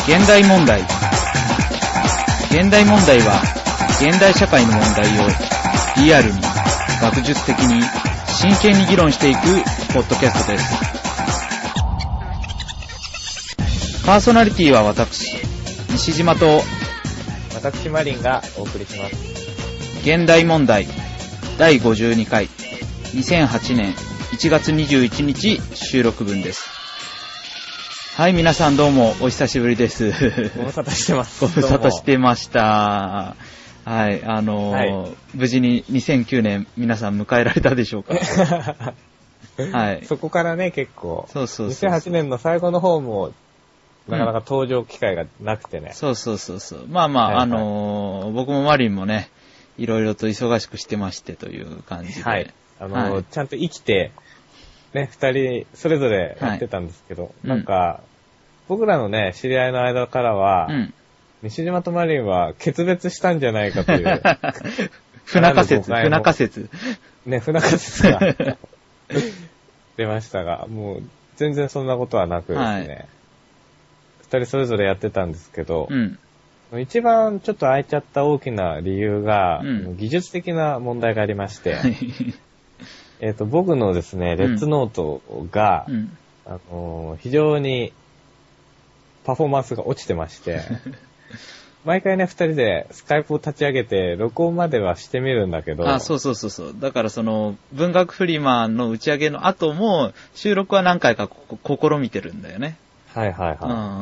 現代問題。現代問題は現代社会の問題をリアルに学術的に真剣に議論していくポッドキャストです。パーソナリティは私西島と私マリンがお送りします。 現代問題第52回2008年1月21日収録分です。はい、皆さんどうもお久しぶりです。 ご無沙汰してます。 ご無沙汰してました。はい、はい、無事に2009年皆さん迎えられたでしょうか。はい。 そこからね、結構。 そう 2008年の最後の方も、なかなか登場機会がなくてね。 そう。まあ、はいはい、僕もマリンもね、いろいろと忙しくしてましてという感じで。 はい。はい、ちゃんと生きて、ね、二人それぞれやってたんですけど、はい、なんか、僕らのね、知り合いの間からは、西島とマリンは決別したんじゃないかという。 不仲説。 ね、不仲説が出ましたが、もう全然そんなことはなくですね、二人それぞれやってたんですけど、一番ちょっと空いちゃった大きな理由が、技術的な問題がありまして、僕のですね、レッツノートが、非常にパフォーマンスが落ちてまして、毎回ね、二人でスカイプを立ち上げて、録音まではしてみるんだけど。 そう。だから文学フリマの打ち上げの後も、収録は何回か試みてるんだよね。 はい。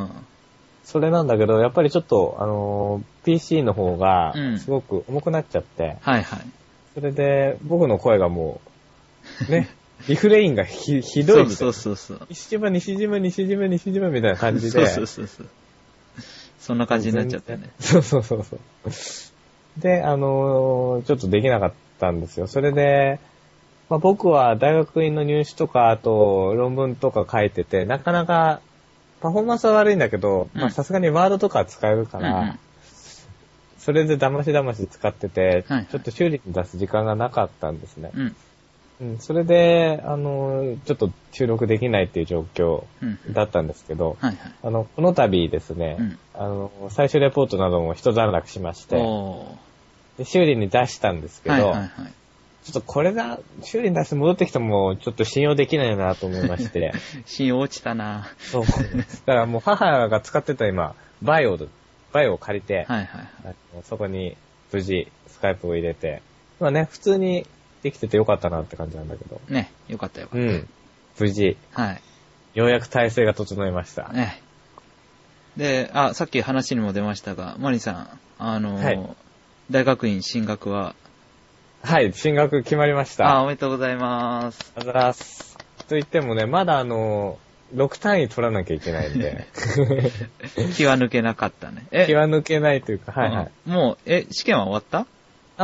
それなんだけど、やっぱりちょっと、PC の方が、すごく重くなっちゃって、それで、僕の声がもう、ね、リフレインがひどいみたいな。 そう。 西島みたいな感じで。 そう。そんな感じになっちゃったね。 そう。で、ちょっとできなかったんですよ。それで、まあ、僕は大学院の入試とか、あと論文とか書いてて、なかなかパフォーマンスは悪いんだけど、まあさすがにワードとか使えるから、それでだまし使ってて、ちょっと修理に出す時間がなかったんですね。それで、ちょっと収録できないっていう状況だったんですけど、この度ですね、最終レポートなども一段落しまして、で修理に出したんですけど、ちょっとこれが修理に出して戻ってきてもちょっと信用できないなと思いまして。 信用落ちたな。 そう。だからもう母が使ってた今、バイオを借りて、そこに無事スカイプを入れて、まあね、普通にできててよかったなって感じなんだけど。 ね、よかった。 無事。ようやく体制が整いました。 ね。で、さっき話にも出ましたが、マリさん、大学院進学は？ はい、進学決まりました。 おめでとうございます。 ありがとうございます。と言ってもね、まだ6単位取らなきゃいけないんで。 気は抜けなかったね。 気は抜けないというか、 もう、試験は終わった？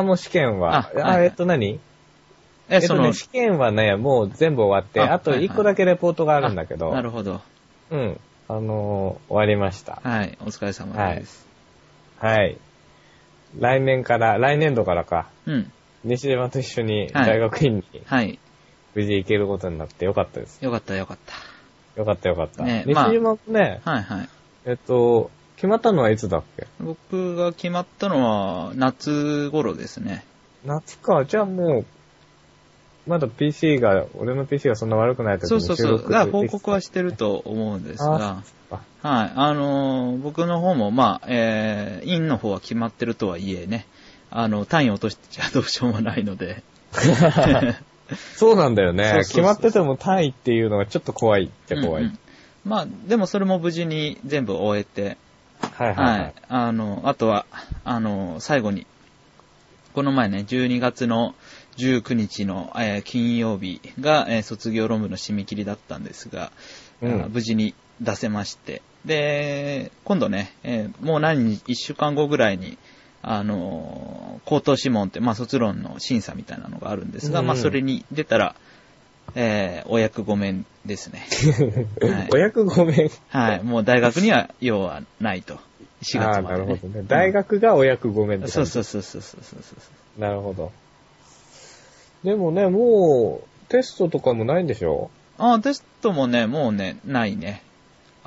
もう試験は。何？試験はね、もう全部終わって、あと1個だけレポートがあるんだけど。 なるほど。 終わりました。 はい、お疲れ様です。 はい。来年度からか。西島と一緒に大学院に、無事行けることになってよかったです。 よかった。 よかった。 ね、 西島もね、決まったのはいつだっけ？ 僕が決まったのは夏頃ですね。 夏か。じゃあもう、まだ俺の PC がそんな悪くない時にそう。だから報告はしてると思うんですが、僕の方も、院の方は決まってるとはいえね、単位落としちゃどうしようもないので。 そうなんだよね。決まってても単位っていうのがちょっと怖いっちゃ怖い。 でもそれも無事に全部終えて、あとは、最後に、この前ね、12月の19日の、金曜日が、卒業論文の締め切りだったんですが、無事に出せまして、で、今度ね、もう1週間後ぐらいに、口頭諮問って、卒論の審査みたいなのがあるんですが、それに出たら、お役御免ですね。 お役御免？ もう大学には用はないと。4月まで、ね。 なるほどね。大学がお役御免って感じ。 そう。 なるほど。でもね、もう、テストとかもないんでしょ？ テストもね、もうね、ないね。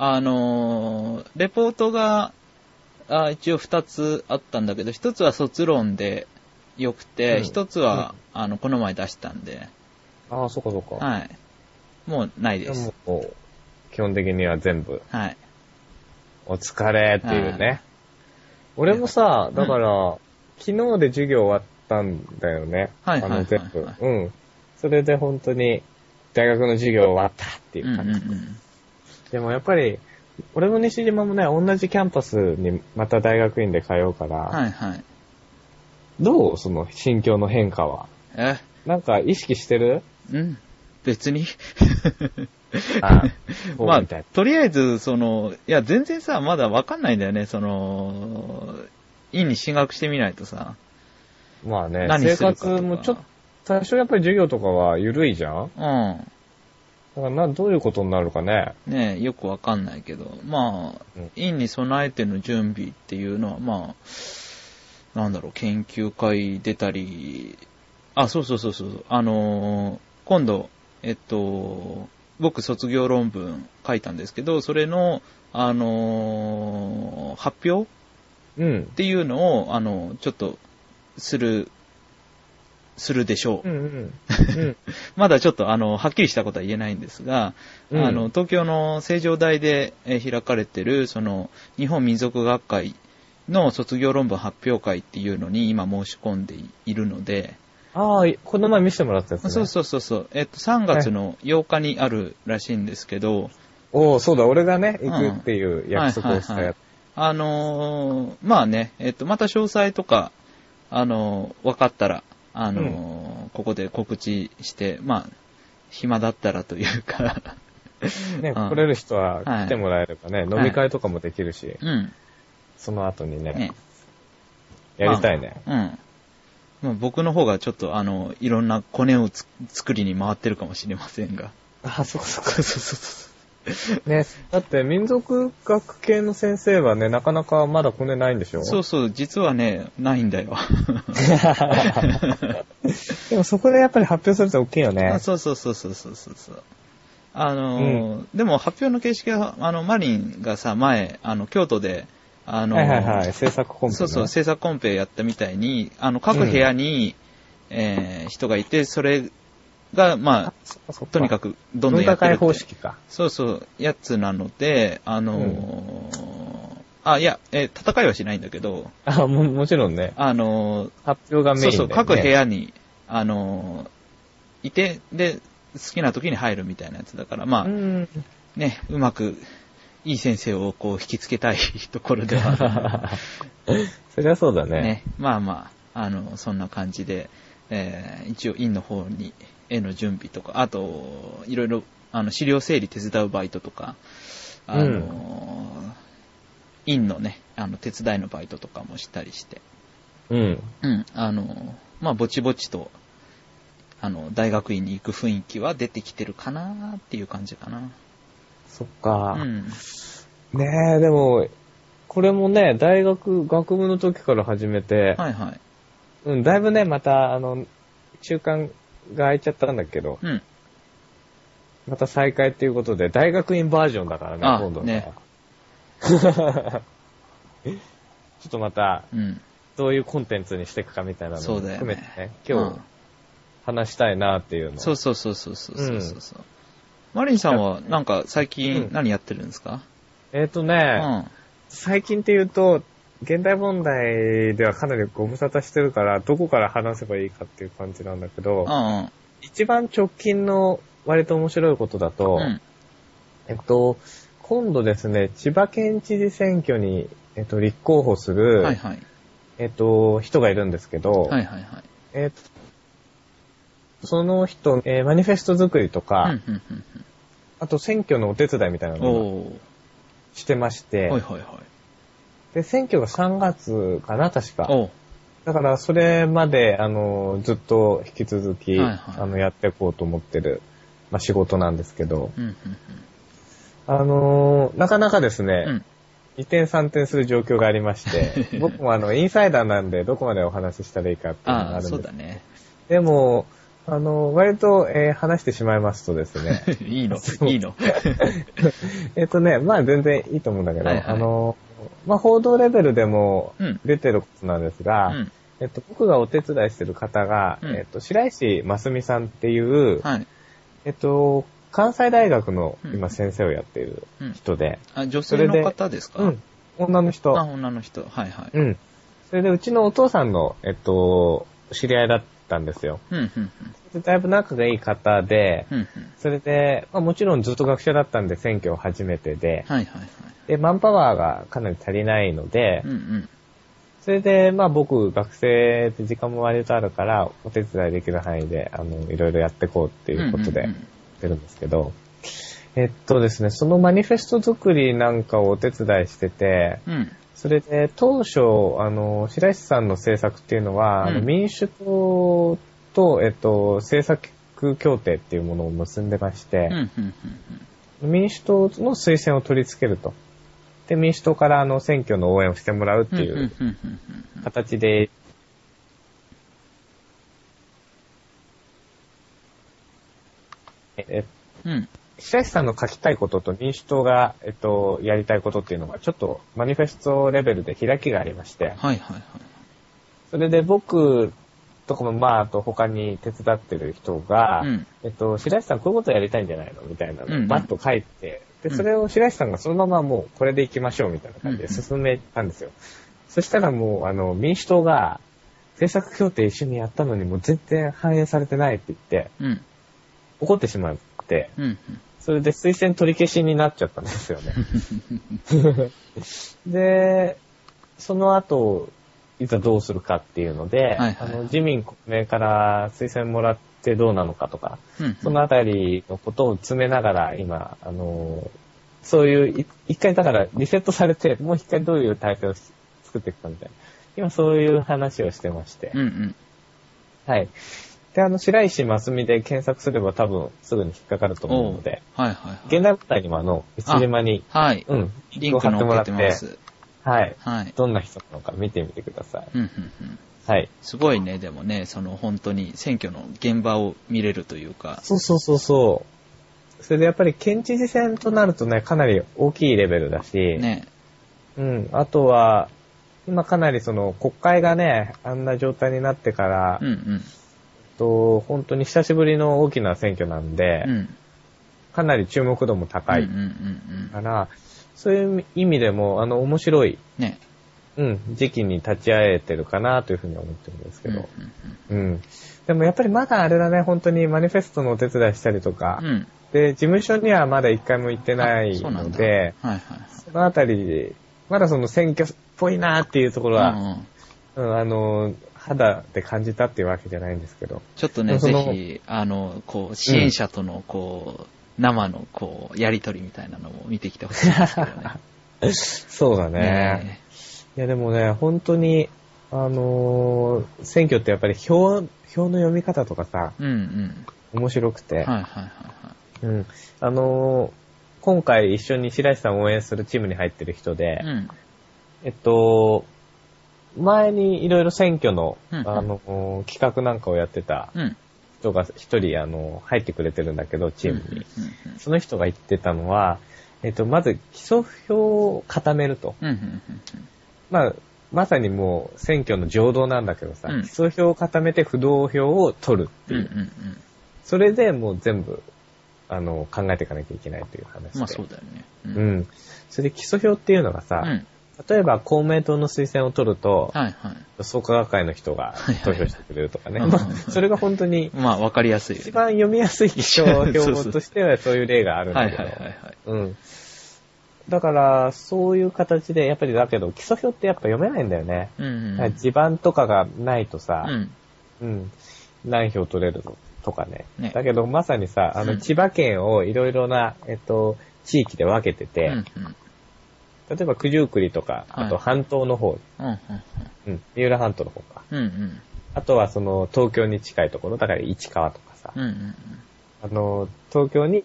レポートが、一応2つあったんだけど、1つは卒論でよくて、1つは、この前出したんで。 ああ、そっかそっか。 はい。もうないです。 もう基本的には全部。 はい。 お疲れっていうね。俺もさ、だから、昨日で授業終わったんだよね。 はいはいはいはい、 全部。うん。それで本当に、大学の授業終わったっていう感じ。でもやっぱり、俺も西島もね、同じキャンパスにまた大学院で通うから、 はいはい。 どうその心境の変化は。なんか意識してる？ 別に。 まあ、 とりあえず、いや、全然さ、まだわかんないんだよね、院に進学してみないとさ。 まあね、生活もちょっと、最初やっぱり授業とかは緩いじゃん？だからどういうことになるかね。 ねえ、よくわかんないけど、まあ、院に備えての準備っていうのは、まあ、なんだろう、研究会出たり、そう。今度、僕卒業論文書いたんですけど、それの、発表っていうのを、ちょっと、するでしょう。まだちょっと、はっきりしたことは言えないんですが、東京の成城大で開かれてる、日本民族学会の卒業論文発表会っていうのに今申し込んでいるので、 この前見せてもらったやつね。 そう。3月の8日にあるらしいんですけど。 そうだ、俺がね、行くっていう約束をしたやつ。 まあね、また詳細とか、分かったら、ここで告知して、まあ、暇だったらというか。 ね、来れる人は来てもらえればね、飲み会とかもできるし、その後にね、やりたいね。 僕の方がちょっといろんなコネを作りに回ってるかもしれませんが。 そう。ね、だって民族学系の先生はね、なかなかまだコネないんでしょ？ そう、実はね、ないんだよ。 でもそこでやっぱり発表すると大きいよね。 そう。でも発表の形式は、マリンがさ、前、京都で、 制作コンペ、ね。 そう、制作コンペやったみたいに、各部屋に、人がいて、それが、まあ、とにかくどんどんやってるって。 分科会方式か。 そう、やつなので、いや、戦いはしないんだけど。 もちろんね。発表がメインで、ね。 そう、各部屋に、いて、で、好きな時に入るみたいなやつだから、まあ、ね、うまく、いい先生をこう引きつけたいところではそりゃそうだね。 まあ、そんな感じで、一応院の方に、への準備とか、あと、いろいろ、資料整理手伝うバイトとか、院のね、手伝いのバイトとかもしたりして。まあ、ぼちぼちと、大学院に行く雰囲気は出てきてるかなっていう感じかな。 そっか。ねえ、でも、これもね、学部の時から始めて、だいぶね、また、中間が空いちゃったんだけど、また再開っていうことで、大学院バージョンだからね、今度は。ね。ちょっとまた、どういうコンテンツにしていくかみたいなのも含めてね、今日、話したいなっていうの。 そう。マリンさんは、なんか最近何やってるんですか？ 最近って言うと、現代問題ではかなりご無沙汰してるから、どこから話せばいいかっていう感じなんだけど、一番直近の割と面白いことだと、今度ですね、千葉県知事選挙に、立候補する、人がいるんですけど、その人、マニフェスト作りとか、あと選挙のお手伝いみたいなのをしてまして、で、選挙が3月かな、確か。だから、それまで、ずっと引き続き、やっていこうと思ってる、仕事なんですけど、なかなかですね、二転三転する状況がありまして、僕もインサイダーなんで、どこまでお話ししたらいいかっていうのがあるんです。 そうだね。 でも、 割と、話してしまいますとですね。 いいのまあ全然いいと思うんだけど、 はいはいまあ報道レベルでもうん出てることなんですが、 うん僕がお手伝いしてる方が、白石真澄さんっていう、 はい。 関西大学のうん今先生をやっている人で、 あ、女性の方ですか？ うん、女の人。 あ、女の人。はいはい。 うん。それでうちのお父さんの、知り合いだったんですよ。だいぶ仲がいい方で、それで、まあ、もちろんずっと学者だったんで選挙を初めてで、 はいはいはい。 で、マンパワーがかなり足りないので、それで、まあ僕、学生で時間も割とあるから、お手伝いできる範囲で、いろいろやっていこうっていうことで、やってるんですけど、ですね、そのマニフェスト作りなんかをお手伝いしてて、それで、当初、白石さんの政策っていうのは、民主党と、政策協定っていうものを結んでまして、民主党の推薦を取り付けると。で、民主党から選挙の応援をしてもらうっていう形で、白石さんの書きたいことと民主党が、やりたいことっていうのが、ちょっとマニフェストレベルで開きがありまして、それで僕とかも、まあ、あと他に手伝ってる人が、白石さんこういうことやりたいんじゃないのみたいなのをバッと書いて、で、それを白石さんがそのままもうこれで行きましょうみたいな感じで進めたんですよ。そしたらもう、民主党が政策協定一緒にやったのにもう全然反映されてないって言って、怒ってしまって、それで推薦取り消しになっちゃったんですよね。で、その後、いざどうするかっていうので、自民公明から推薦もらってどうなのかとか、そのあたりのことを詰めながら今、そういう、一回だからリセットされて、もう一回どういう体制を作っていくかみたいな。今そういう話をしてまして。はい。で、白石真澄で検索すれば多分すぐに引っかかると思うので、現代舞台にも一島に、 リンク貼ってもらって、 はい。どんな人なのか見てみてください。はい。 すごいね、でもね、本当に選挙の現場を見れるというか。 そう。それでやっぱり県知事選となるとね、かなり大きいレベルだし、 ね。 あとは、今かなり国会がね、あんな状態になってから、本当に久しぶりの大きな選挙なんで、かなり注目度も高いから、そういう意味でも、面白い、時期に立ち会えてるかなというふうに思ってるんですけど。でもやっぱりまだあれだね、本当にマニフェストのお手伝いしたりとか、で、事務所にはまだ一回も行ってないので、そのあたりで、まだ選挙っぽいなっていうところは、肌で感じたっていうわけじゃないんですけど。 ちょっとね、ぜひ、支援者との、生の、やりとりみたいなのも見てきてほしいんですけどね。 そうだね。いや、でもね、本当に、選挙ってやっぱり票の読み方とかさ、面白くて。今回一緒に白石さんを応援するチームに入ってる人で、前にいろいろ選挙の、企画なんかをやってた人が一人、入ってくれてるんだけど、チームに。その人が言ってたのは、まず基礎票を固めると。まさにもう選挙の情動なんだけどさ、基礎票を固めて不動票を取るっていう。それでもう全部、考えていかなきゃいけないという話で。 まあそうだよね。 それで基礎票っていうのがさ、例えば公明党の推薦を取ると、創価学会の人が投票してくれるとかね。それが本当に、 わかりやすい。 一番読みやすい基礎票としてはそういう例があるんだけど。だから、そういう形で、やっぱりだけど、基礎票ってやっぱ読めないんだよね。地盤とかがないとさ、何票取れるとかね。だけど、まさにさ、千葉県をいろいろな、地域で分けてて、例えば九十九里とか、あと半島の方、三浦半島の方か。あとは東京に近いところ、だから市川とかさ、東京に、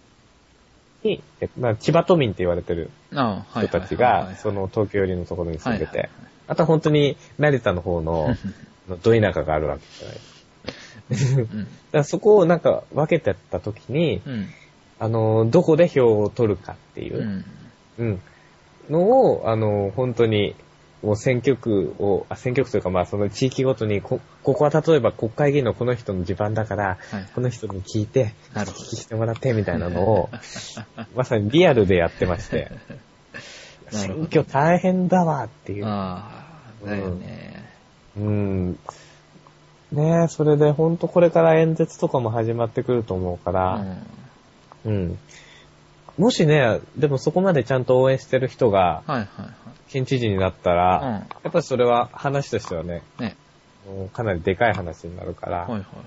千葉都民って言われてる人たちが、東京寄りのところに住んでて、あとは本当に成田の方の、ど田舎があるわけじゃない。 うん。 だからそこをなんか分けてった時に、 うん。 どこで票を取るかっていう、 うん。 うん、のを、本当に、もう選挙区というかまあその地域ごとに、ここは例えば国会議員のこの人の地盤だから、 はい、 この人に聞いて、 なるほど。 聞きしてもらってみたいなのを、まさにリアルでやってまして、選挙大変だわっていう。 ああ、だよね。 ねえ、それでほんとこれから演説とかも始まってくると思うから、もしね、でもそこまでちゃんと応援してる人が、県知事になったら、やっぱりそれは話としてはね、かなりでかい話になるから、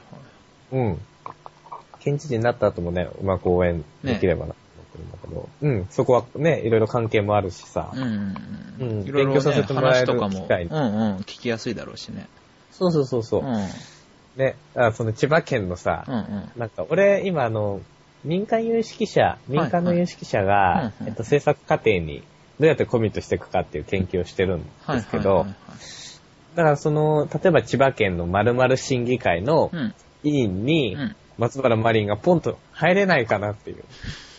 県知事になった後もね、うまく応援できればなと思ってるんだけど、そこはね、いろいろ関係もあるしさ、 勉強させてもらえる機会に。聞きやすいだろうしね。 そう。ね、その千葉県のさ、なんか俺今民間の有識者が、制作過程にどうやってコミットしていくかっていう研究をしてるんですけど、だから例えば千葉県の〇〇審議会の委員に、松原マリンがポンと入れないかなっていう。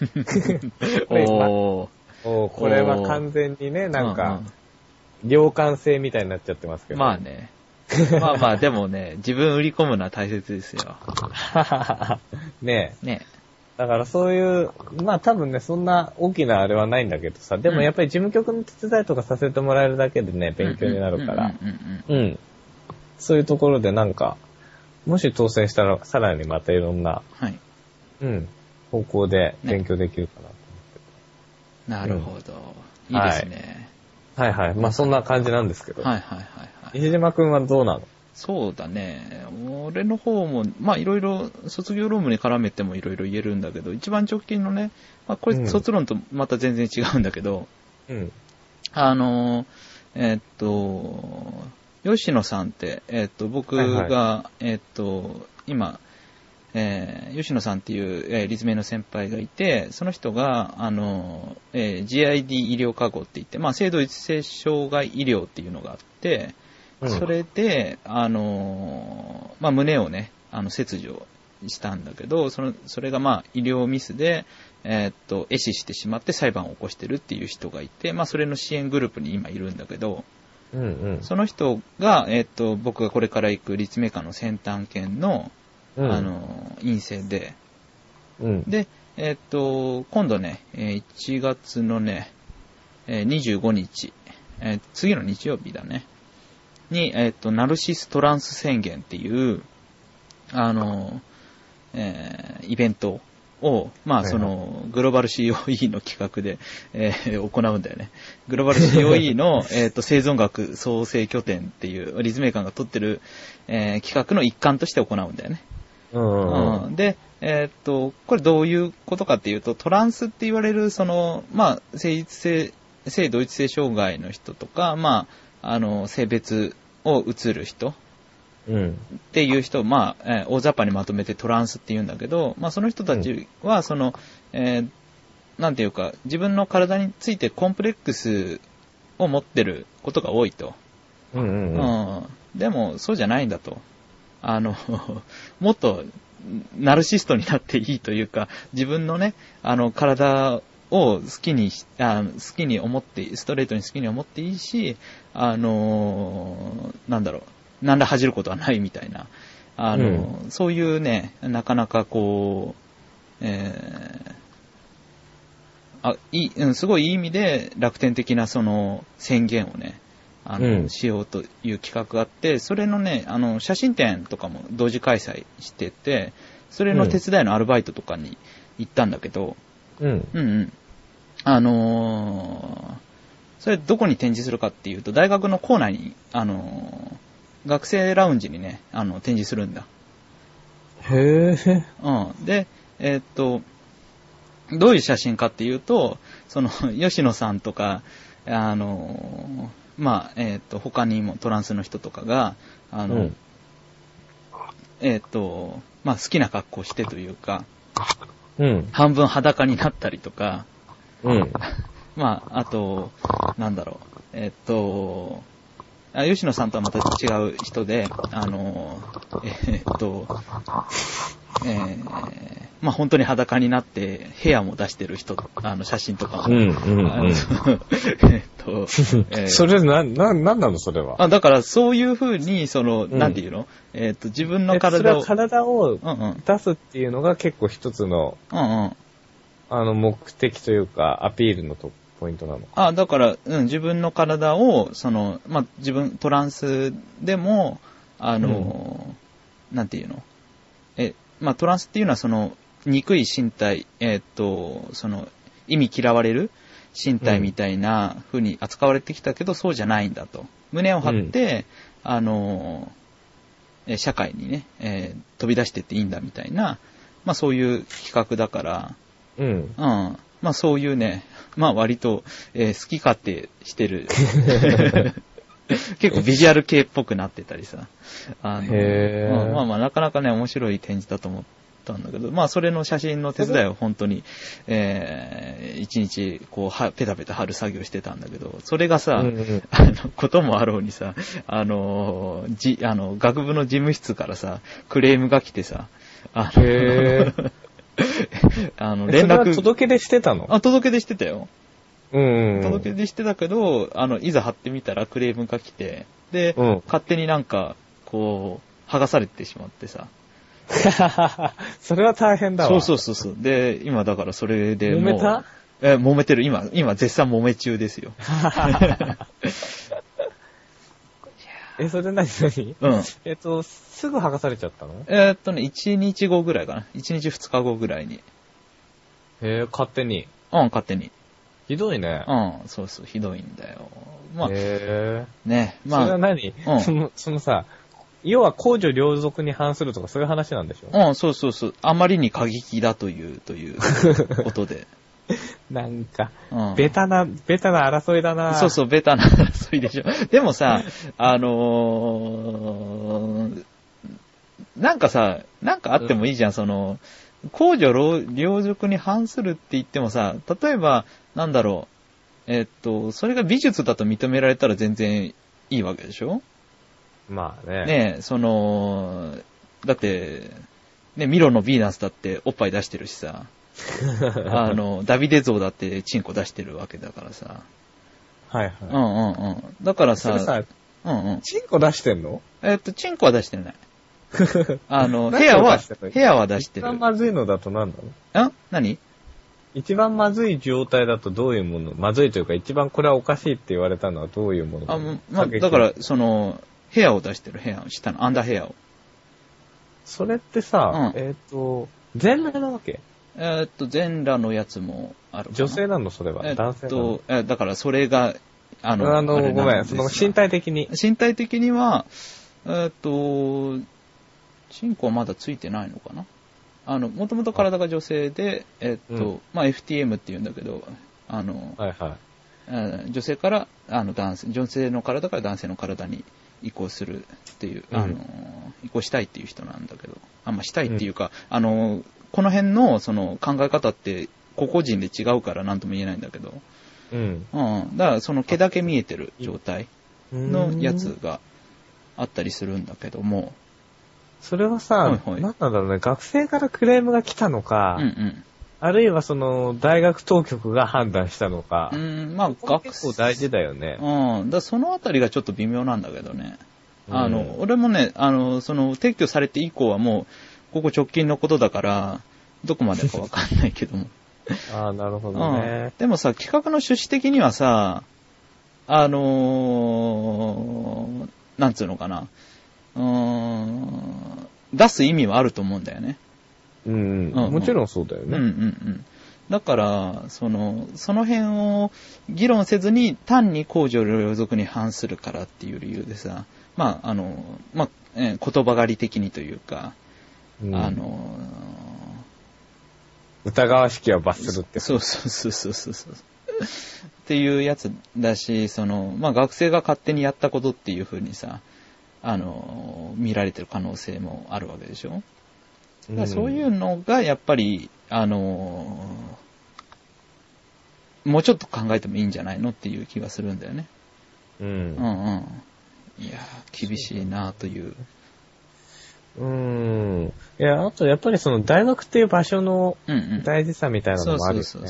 これは完全にね、なんか、量感性みたいになっちゃってますけど。 まあね。まあでもね、自分売り込むのは大切ですよ。 ねえ。だからそういう、まあ多分ね、そんな大きなあれはないんだけどさ、でもやっぱり事務局の手伝いとかさせてもらえるだけでね、勉強になるから、そういうところでなんか、もし当選したらさらにまたいろんな、方向で勉強できるかなと思って。なるほど。いいですね。 はい。まあそんな感じなんですけど。西島くんはどうなの？ そうだね。俺の方も、まあいろいろ卒業論文に絡めてもいろいろ言えるんだけど、一番直近のね、まあこれ卒論とまた全然違うんだけど、吉野さんって、僕が、今、吉野さんっていう、立命の先輩がいて、その人が、GID 医療科ごって言って、まあ、性同一性障害医療っていうのがあって、それで、まあ、胸をね、切除したんだけど、それがまあ、医療ミスで、壊死してしまって裁判を起こしてるっていう人がいて、まあ、それの支援グループに今いるんだけど、その人が、僕がこれから行く立命館の先端研の、院生で、で、今度ね、1月のね、25日、次の日曜日だね、に、ナルシストランス宣言っていう、イベントを、まあ、グローバル COE の企画で、行うんだよね。グローバル COE の、生存学創生拠点っていう、立命館が取ってる、企画の一環として行うんだよね。で、これどういうことかっていうと、トランスって言われる、まあ、性同一性障害の人とか、まあ、性別を移る人っていう人を、まあ、大雑把にまとめてトランスって言うんだけど、まあ、その人たちは、なんていうか、自分の体についてコンプレックスを持ってることが多いと。でも、そうじゃないんだと。もっと、ナルシストになっていいというか、自分のね、体を好きに思って、ストレートに好きに思っていいし、なんだろう、何ら恥じることはないみたいな、そういうね、なかなかこう、すごいいい意味で楽天的な宣言をね、しようという企画があって、それのね、写真展とかも同時開催してて、それの手伝いのアルバイトとかに行ったんだけど、それどこに展示するかっていうと、大学の構内に、学生ラウンジにね、展示するんだ。 へぇで、どういう写真かっていうと、吉野さんとか、まあ、他にもトランスの人とかが、まあ、好きな格好をしてというか、半分裸になったりとか、まあ、あと、なんだろう、 吉野さんとはまた違う人で、まあ、本当に裸になって部屋も出してる人、写真とかも。 それなんなのそれは。 だからそういう風に、なんていうの自分の体を。 体を出すっていうのが結構一つの、目的というか、アピールのポイントなの。 だから、自分の体を、まあ、トランスでも、なんていうのまあ、トランスっていうのは憎い身体、意味嫌われる身体みたいな風に扱われてきたけど、そうじゃないんだと。胸を張って、社会にね、飛び出してっていいんだみたいな、まあそういう企画だから、まあそういうね、まあ割と、好き勝手してる。結構ビジュアル系っぽくなってたりさ。まあなかなかね、面白い展示だと思ったんだけど、まあそれの写真の手伝いを本当に、一日こう、ペタペタ貼る作業してたんだけど、それがさ、こともあろうにさ、学部の事務室からさ、クレームが来てさ、連絡。 届け出してたの？ 届け出してたよ。届け出してたけど、いざ貼ってみたらクレームが来て、で、勝手になんか、こう、剥がされてしまってさ。 それは大変だわ。 そう。で、今だからそれでもう。揉めた？ 揉めてる。今絶賛揉め中ですよ。 それ何？すぐ剥がされちゃったの ？1日後ぐらいかな。1日2日後ぐらいに。 勝手に。 勝手に。 ひどいね。 そう、ひどいんだよ。まあ、 ね、まあ。それは何？さ、要は公序良俗に反するとかそういう話なんでしょ？ そう。あまりに過激だということで。 なんか、ベタな争いだな。 そう、ベタな争いでしょ。でもさ、なんかさ、なんかあってもいいじゃん、公序良俗に反するって言ってもさ、例えば、なんだろう、それが美術だと認められたら全然いいわけでしょ？ まあね。 ねだって、ね、ミロのヴィーナスだっておっぱい出してるしさ、ダビデ像だってチンコ出してるわけだからさ。 はいはい。 だからさ、 チンコ出してんの？ チンコは出してない。部屋は出してる。 一番まずいのだと何なの？ 何？ 一番まずい状態だとどういうもの？まずいというか一番これはおかしいって言われたのはどういうもの？ だから、部屋を出してる、下のアンダーヘアを。 それってさ、全裸なわけ？ 全裸のやつもあるかな。 女性なのそれは？男性なの？ だからそれが、 ごめん、身体的に。 身体的には、チンコはまだついてないのかな？もともと体が女性で、まあ、FTM って言うんだけど、女性から、女性の体から男性の体に移行するっていう、移行したいっていう人なんだけど、したいっていうか、この辺の、考え方って、個々人で違うから何とも言えないんだけど、だから毛だけ見えてる状態のやつがあったりするんだけども、 それはさ、何なんだろうね、学生からクレームが来たのか、あるいは大学当局が判断したのか、 まあ、 結構大事だよね。 そのあたりがちょっと微妙なんだけどね。俺もね、撤去されて以降はもう、ここ直近のことだから、どこまでかわかんないけども。 なるほどね。 でもさ、企画の趣旨的にはさ、なんつうのかな。出す意味はあると思うんだよね。 もちろんそうだよね。 だから、その辺を議論せずに単に公序良俗に反するからっていう理由でさ、まあ、言葉狩り的にというか、 疑わしきは罰するって。 そう。っていうやつだし、まあ、学生が勝手にやったことっていう風にさ、見られてる可能性もあるわけでしょ。そういうのがやっぱり、もうちょっと考えてもいいんじゃないのっていう気がするんだよね。 いやー、厳しいなという。 いや、あとやっぱりその大学っていう場所の大事さみたいなのもあるよね。 そう。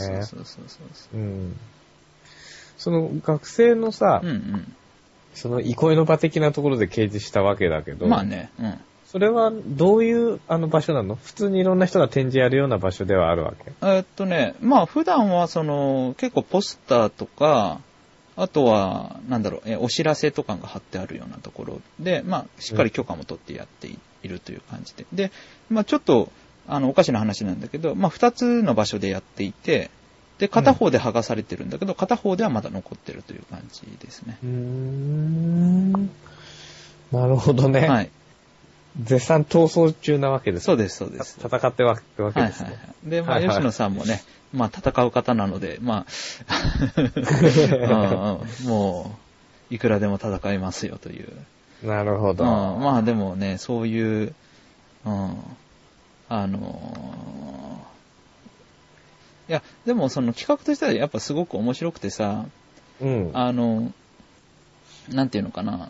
その学生のさ、その憩いの場的なところで掲示したわけだけど、 まあね、 それはどういう場所なの？普通にいろんな人が展示やるような場所ではあるわけ？ まあ普段はその結構ポスターとか、あとはお知らせとかが貼ってあるようなところで、まあしっかり許可も取ってやっているという感じで、で、まあちょっとおかしな話なんだけど、まあ2つの場所でやっていて、で片方で剥がされてるんだけど、片方ではまだ残ってるという感じですね。 なるほどね。はい。絶賛闘争中なわけです。 そうです。 戦ってわけですね。 で、まあ、吉野さんもね、まあ、戦う方なので、まあ、もう、いくらでも戦いますよという。 なるほど。 まあ、でもね、そういう、いや、でもその企画としてはやっぱすごく面白くてさ、なんていうのかな。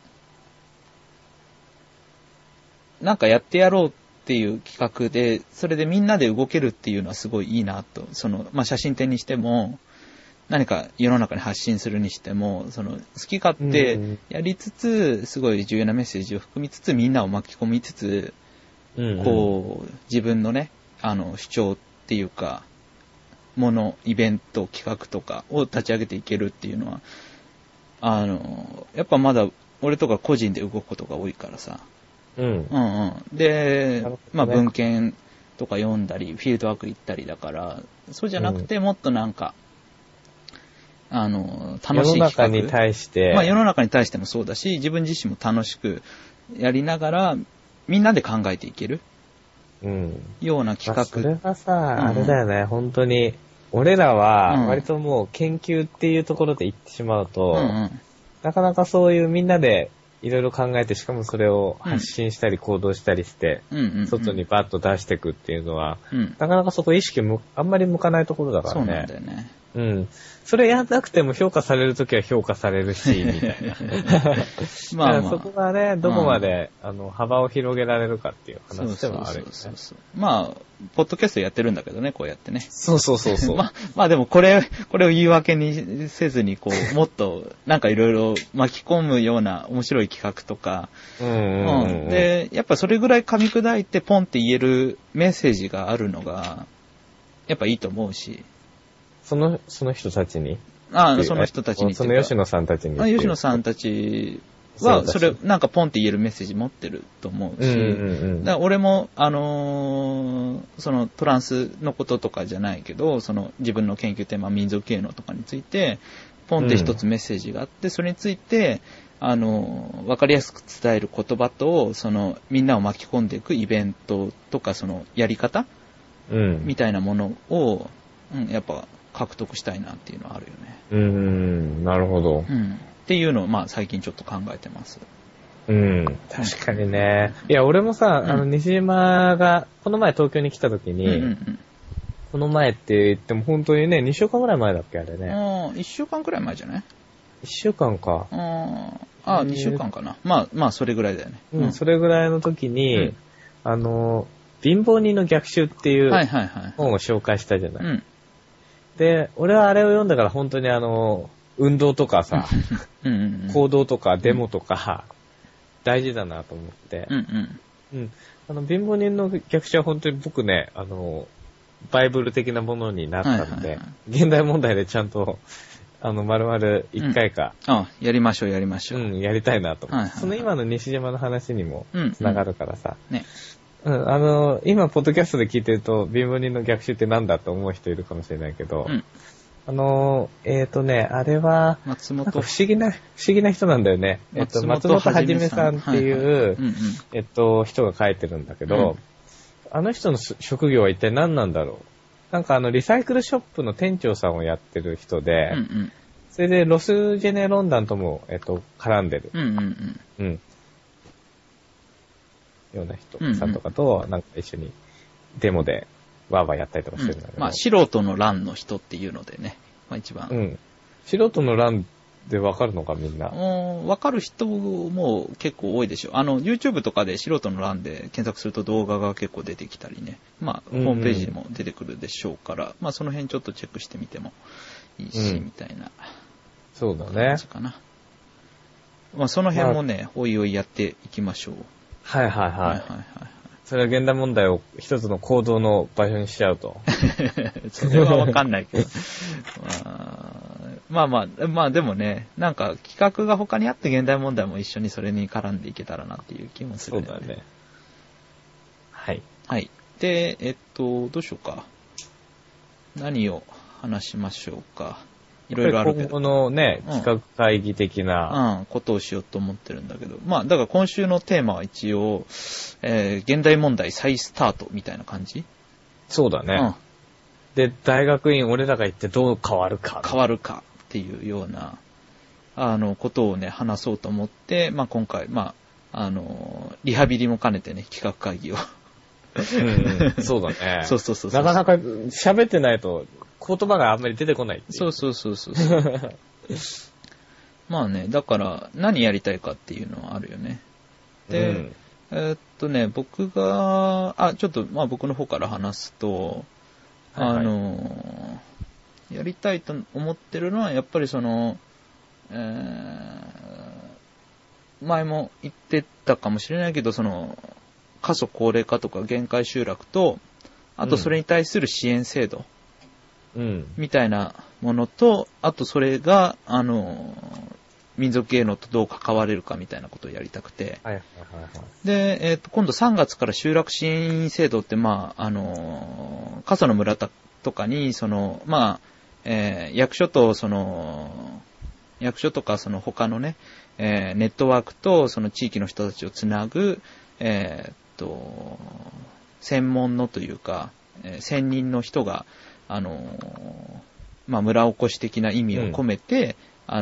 なんかやってやろうっていう企画で、それでみんなで動けるっていうのはすごいいいなと。まあ、写真展にしても、何か世の中に発信するにしても、好き勝手やりつつ、すごい重要なメッセージを含みつつ、みんなを巻き込みつつ、こう、自分のね、主張っていうか、イベント、企画とかを立ち上げていけるっていうのは、やっぱまだ俺とか個人で動くことが多いからさ、で、まあ文献とか読んだり、フィールドワーク行ったりだから、そうじゃなくてもっとなんか、楽しい企画。 世の中に対して。 まあ世の中に対してもそうだし、自分自身も楽しくやりながら、みんなで考えていける。ような企画。 それはさ、あれだよね、本当に。俺らは、割ともう研究っていうところで行ってしまうと、なかなかそういうみんなでいろいろ考えて、しかもそれを発信したり行動したりして、外にバッと出していくっていうのは、なかなかそこ意識あんまり向かないところだからね。 そうなんだよね。 それやんなくても評価されるときは評価されるし、みたいな。そこがね、どこまで、幅を広げられるかっていう話でもあるよね。 まあ、ポッドキャストやってるんだけどね、こうやってね。 そう。 まあでもこれを言い訳にせずに、こう、もっと、なんかいろいろ巻き込むような面白い企画とか、で、やっぱそれぐらい噛み砕いてポンって言えるメッセージがあるのが、やっぱいいと思うし。 その人たちにその人たちに。 その吉野さんたちに。 吉野さんたちは、それ、なんかポンって言えるメッセージ持ってると思うし、だから俺も、そのトランスのこととかじゃないけど、自分の研究テーマ、民族芸能とかについて、ポンって一つメッセージがあって、それについて、わかりやすく伝える言葉と、みんなを巻き込んでいくイベントとか、やり方、みたいなものを、やっぱ、獲得したいなっていうのはあるよね。なるほど。 っていうのを、まあ、最近ちょっと考えてます。 確かにね。いや、俺もさ、西島が、この前東京に来た時に、この前って言っても本当にね、2週間ぐらい前だっけ、あれね。 1週間くらい前じゃない ?1 週間か。 2週間かな。まあ、それぐらいだよね。 それぐらいの時に、貧乏人の逆襲っていう本を紹介したじゃない。で、俺はあれを読んだから本当に運動とかさ、行動とかデモとか、大事だなと思って。貧乏人の逆襲は本当に僕ね、バイブル的なものになったので、現代問題でちゃんと、丸々一回か、 やりましょう。 やりたいなと思って。その今の西島の話にも繋がるからさ。 ね。 今、ポッドキャストで聞いてると、貧乏人の逆襲ってなんだと思う人いるかもしれないけど、あれは、 松本不思議な人なんだよね。松本はじめさんっていう、人が書いてるんだけど、あの人の職業は一体何なんだろう。なんかリサイクルショップの店長さんをやってる人で、それでロスジェネロンダンとも、絡んでる。ような人さんとかと、なんか一緒にデモでワーワーやったりとかしてるんだけど。 まあ、素人の乱の人っていうのでね、まあ一番。 素人の乱でわかるのかみんな。 わかる人も結構多いでしょ。YouTube とかで素人の欄で検索すると動画が結構出てきたりね。まあ、ホームページにも出てくるでしょうから、まあ、その辺ちょっとチェックしてみてもいいし、みたいなそうだね。 感じかな。まあ、その辺もね、おいおいやっていきましょう。 はいはいはい。それは現代問題を一つの行動の場所にしちゃうと。 それはわかんないけど。まあでもね、なんか企画が他にあって現代問題も一緒にそれに絡んでいけたらなっていう気もする、ね。 そうだね。はい。 はい。で、どうしようか。何を話しましょうか。いろいろあるけど。 今後のね、企画会議的な、 ことをしようと思ってるんだけど。まあ、だから今週のテーマは一応、現代問題再スタートみたいな感じ？ そうだね。で、大学院俺らが行ってどう変わるか。 変わるかっていうような、ことをね、話そうと思って、まあ今回、まあ、リハビリも兼ねてね、企画会議を。 そうだね。 そう。 なかなか喋ってないと言葉があんまり出てこないっていう。 そう。まあね、だから何やりたいかっていうのはあるよね。で、僕が、ちょっとまあ僕の方から話すと、やりたいと思ってるのは、やっぱりその、前も言ってたかもしれないけど、その、過疎高齢化とか限界集落と、あとそれに対する支援制度、みたいなものと、あとそれが、民族芸能とどう関われるかみたいなことをやりたくて。で、今度3月から集落支援制度って、まあ、過疎の村とかに、その、まあ、役所とその、役所とかその他のね、ネットワークとその地域の人たちをつなぐ、専門のというか、専任の人が、まあ、村おこし的な意味を込めて、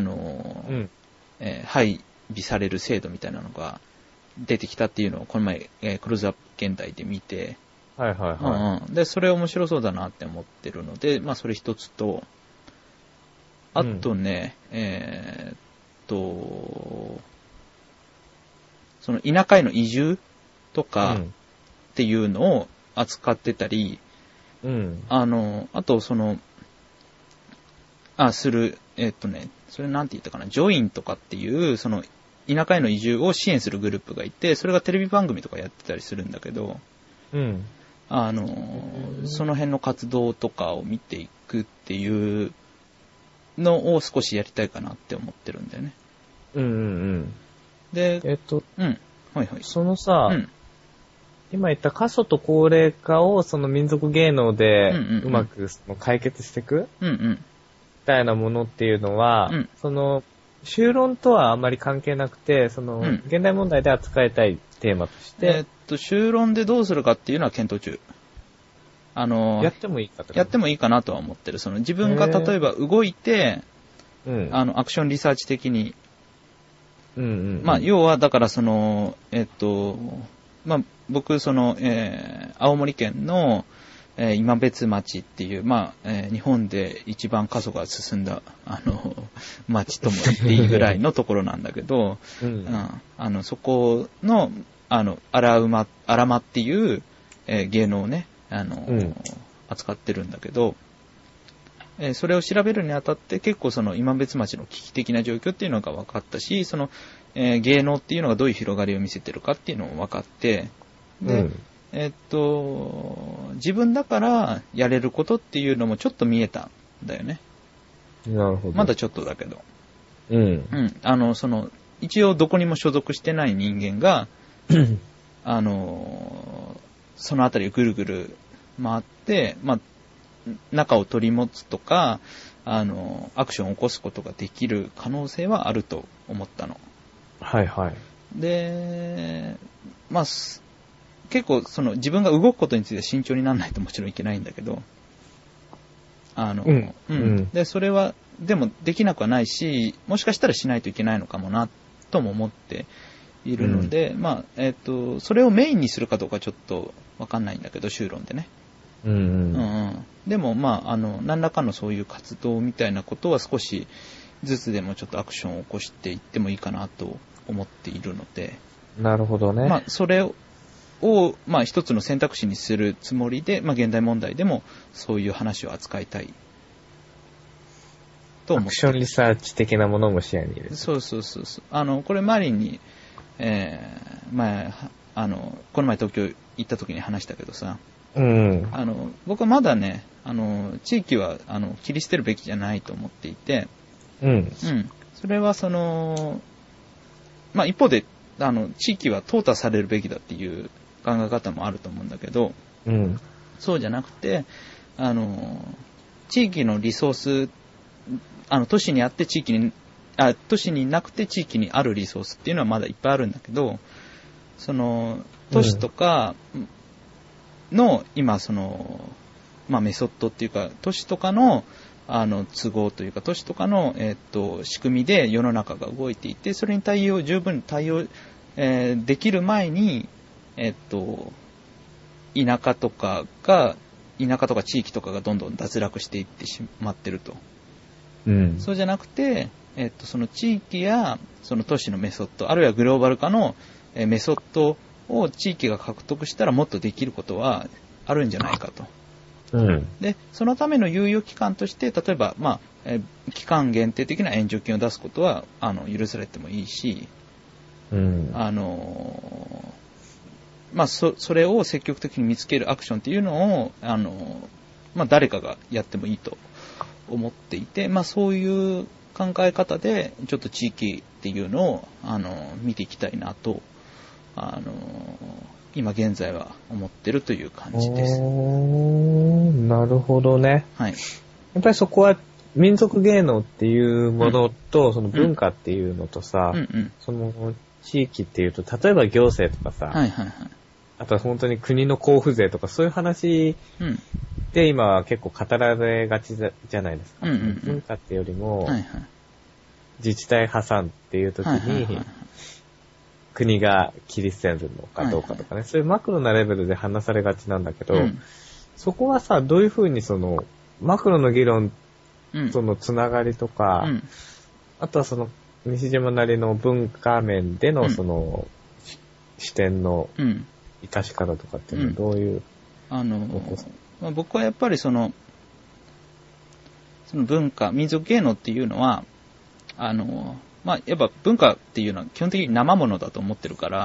配備される制度みたいなのが出てきたっていうのをこの前、クローズアップ現代で見て、で、それ面白そうだなって思ってるので、まあ、それ一つと、あとね、その田舎への移住とかっていうのを扱ってたり、あとその、それなんて言ったかな、ジョインとかっていう、その、田舎への移住を支援するグループがいて、それがテレビ番組とかやってたりするんだけど、その辺の活動とかを見ていくっていうのを少しやりたいかなって思ってるんだよね。で、 そのさ、今言った過疎と高齢化をその民族芸能でうまく解決していくみたいなものっていうのは、その、修論とはあんまり関係なくて、その、現代問題で扱いたいテーマとして。 修論でどうするかっていうのは検討中。 やってもいいかと。 やってもいいかなとは思ってる。その自分が例えば動いて、アクションリサーチ的に。まあ、要は、だからその、まあ、僕、その、青森県の、今別町っていう、まあ、日本で一番過疎が進んだ、町とも言っていいぐらいのところなんだけど、そこの、荒間っていう、芸能をね、扱ってるんだけど、それを調べるにあたって結構その今別町の危機的な状況っていうのが分かったし、その、芸能っていうのがどういう広がりを見せてるかっていうのも分かって、で、自分だからやれることっていうのもちょっと見えたんだよね。 なるほど。 まだちょっとだけど。その、一応どこにも所属してない人間が、そのあたりをぐるぐる回って、まあ、中を取り持つとか、アクションを起こすことができる可能性はあると思ったの。で、まあ、結構その自分が動くことについて慎重にならないともちろんいけないんだけど、で、それは、でもできなくはないし、もしかしたらしないといけないのかもな、とも思っているので、まあ、それをメインにするかどうかちょっとわかんないんだけど、修論でね。でも、まあ、何らかのそういう活動みたいなことは少し、 ずつでもちょっとアクションを起こしていってもいいかなと思っているので。 なるほどね。 まあ、それを、まあ、一つの選択肢にするつもりで、まあ、現代問題でもそういう話を扱いたいと思って。 アクションリサーチ的なものも視野に入れる。 そう。これ、マリンに、前、この前東京行った時に話したけどさ、 うん。 僕はまだね、地域は、切り捨てるべきじゃないと思っていて、 うん。 うん。それはまあ、一方で、地域は淘汰されるべきだっていう考え方もあると思うんだけど、 うん。 そうじゃなくて、地域のリソース、都市にあって都市になくて地域にあるリソースっていうのはまだいっぱいあるんだけど、都市とかの、今まあ、メソッドっていうか、都市とかの、都合というか、都市とかの、仕組みで世の中が動いていて、それに十分対応、できる前に、田舎とか地域とかがどんどん脱落していってしまってると。 うん。 そうじゃなくて、その地域やその都市のメソッド、あるいはグローバル化のメソッドを地域が獲得したらもっとできることはあるんじゃないかと。 うん。 で、そのための猶予期間として、例えば、まあ、期間限定的な援助金を出すことは、許されてもいいし、 うん。 まあ、それを積極的に見つけるアクションっていうのを、まあ、誰かがやってもいいと思っていて、まあ、そういう考え方で、ちょっと地域っていうのを、見ていきたいなと、今現在は思ってるという感じです。 なるほどね。 はい。 やっぱりそこは民族芸能っていうものと、その文化っていうのとさ、その地域っていうと、例えば行政とかさ、あとは本当に国の交付税とかそういう話で今は結構語られがちじゃないですか。文化っていうよりも、自治体破産っていう時に、国が切り捨てるのかどうかとかね、そういうマクロなレベルで話されがちなんだけど、そこはさ、どういうふうにマクロの議論とのつながりとか、あとは西島なりの文化面での視点の生かし方とかっていうのはどういう、 まあ、僕はやっぱりその文化、民族芸能っていうのは、まあ、やっぱ文化っていうのは基本的に生ものだと思ってるから、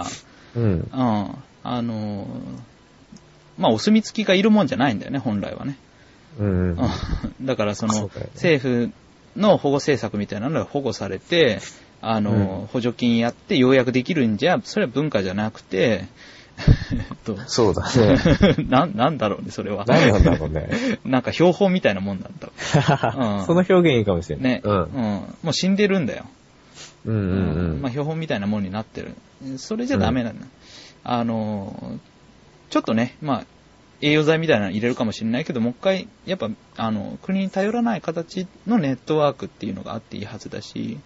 まあ、お墨付きがいるもんじゃないんだよね、本来はね。だから政府の保護政策みたいなのが保護されて、補助金やってようやくできるんじゃ、それは文化じゃなくて、 そうだね。 なんだろうね、それは。 何なんだろうね。 なんか標本みたいなもんなんだ。 その表現いいかもしれない。 ね。もう死んでるんだよ。 まあ、標本みたいなもんになってる。それじゃダメなんだ。ちょっとね、まあ、栄養剤みたいなの入れるかもしれないけど、もう一回、やっぱ、国に頼らない形のネットワークっていうのがあっていいはずだし、